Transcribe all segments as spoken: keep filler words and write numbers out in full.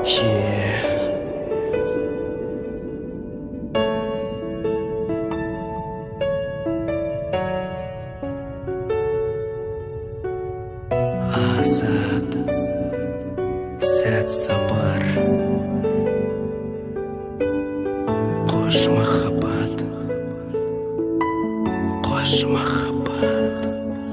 Yeah. Азат, сәт сапар, қош махаббат, қош махаббат.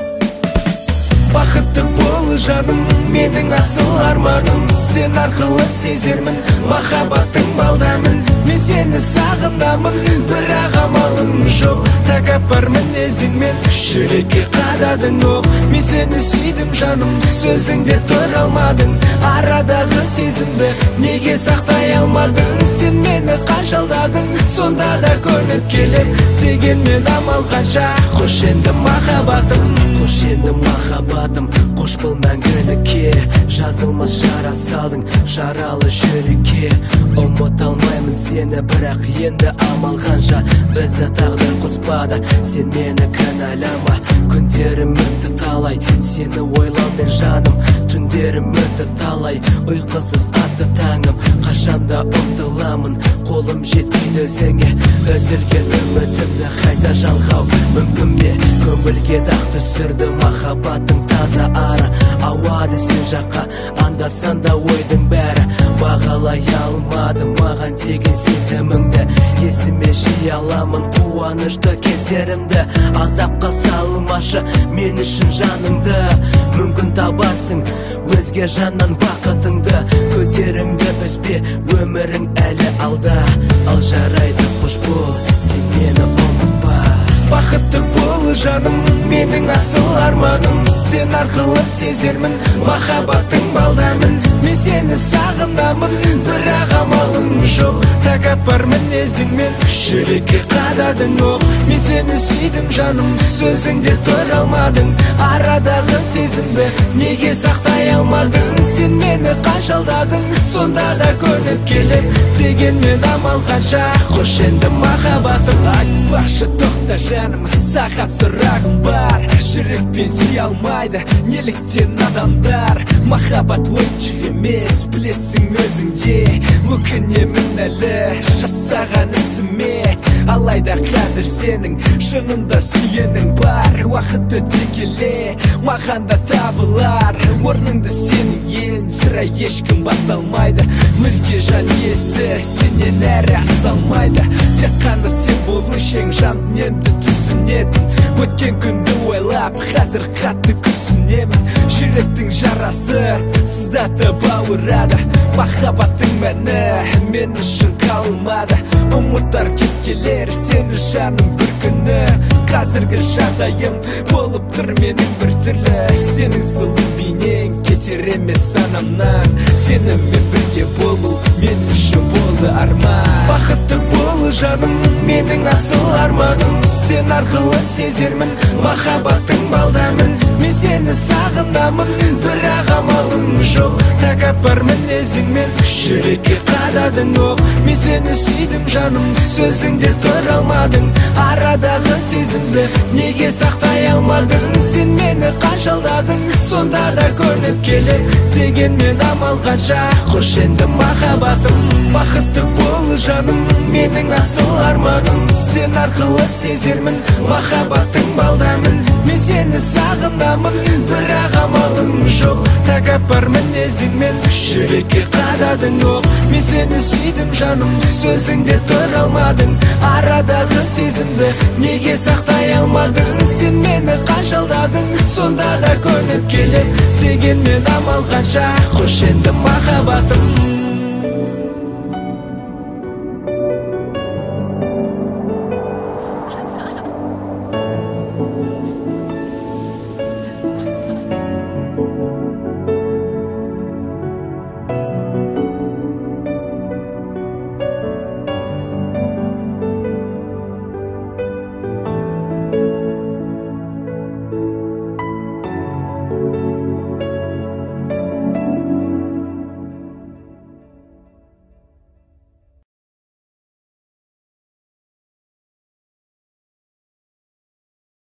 Бақытты бол жаным, менің асыл арманым, сен арқылы сезермін махаббаттың балдамын. Мен сені сағынамын, бірақ амалым жоқ, тәкаппар мінезіңмен жүрекке қададың оқ. Мен сені сүйдім жаным, сөзіңде тұра алмадың, арадағы сезімді неге сақтай алмадың? Сен мені қажалдадың, сонда да көніп келем, дегенмен амал қанша? Қош енді махаббатым, қош енді махаббатым, қош бол мәңгілікке. Жазылмас жара салдың жаралы жүрекке. Ұмыта алмаймын сені, бірақ енді амал қанша? Бізді тағдыр қоспады, сен мені кінәлама. Күндерім өтті талай, сені ойлаумен жаным. Түндерім өтті талай, ұйқысыз атты таңым. Қашанда ұмтыламын, қолым жетпейді өзіңе. Үзілген үмітімді қайта жалғау мүмкін бе? Көңілге дақ түсірді махаббаттың таза ары. Ауады сен жаққа, анда-санда ойдың бәрі. Бағалай алмадым маған деген сезіміңді, есіме жи аламын қуанышты кездерімді. Азапқа салмашы мен үшін жаныңды, мүмкін табарсың өзге жаннан бақытыңды. Көтеріңді үзбе, өмірің әлі алда. Ал жарайды, қош бол, сен мені ұмытпа. Бақытты бол жаным, менің асыл арманым, сен арқылы сезермін махаббаттың балдамын. Мен сені сағынамын, бірақ амалым жоқ, тәкаппар мінезіңмен жүрекке қададың оқ. Мен сені сүйдім жаным, сөзіңде тұра алмадың, арадағы сезімді неге сақтай алмадың? Сен мені қажалдадың, сонда да көніп келем, дегенмен амал қанша? Қош енді махаббатым. Айтпашы тоқта жаным, саған сұрағым бар. Жүрекпен сүйе алмайды неліктен адамдар? Махаббат ойыншық емес, білесің өзіңде. Өкінемін әлі жасаған ісіме, алайда қазір сенің шынында сүйенің бар. Уақыт өте келе маған да табылар, орныңды сенің ең сірә ешкім баса алмайды. Өзге жан иесі сенен әрі аса алмайды. Тек қана сен болу үшін жан дүниемді түсінетін. Өткен күнді ойлап қазір қатты күрсінемін. Жүректің жарасы сыздатып ауырады, махаббаттың мәні мен үшін қалмады. Ұмытар кез келер сені жаным бір күні. Қазіргі жағдайым болып тұр менің бір түрлі. Сенің сұлу бейнең кетер емес санамнан. Сенімен бірге болу мен үшін болды арман. Бақытты бол жаным, менің асыл арманым, сен арқылы сезермін махаббаттың балдамын. Мен сені сағынамын, бірақ амалым жоқ, тәкаппар мінезіңмен жүрекке қададың оқ. Мен сені сүйдім жаным, сөзіңде тұра алмадың, арадағы сезімді неге сақтай алмадың? Сен мені қажалдадың, сонда да көніп келем, дегенмен амал қанша? Қош енді махаббатым. Бақытты бол жаным, менің асыл арманым, сен арқылы сезермін махаббаттың балдамын. Мен сені сағынамын, бірақ амалым жоқ, тәкаппар мінезіңмен жүрекке қададың оқ. Мен сені сүйдім жаным, сөзіңде тұра алмадың, арадағы сезімді неге сақтай алмадың? Сен мені қажалдадың, сонда да көніп келем, дегенмен амал қанша? Қош енді махаббатым.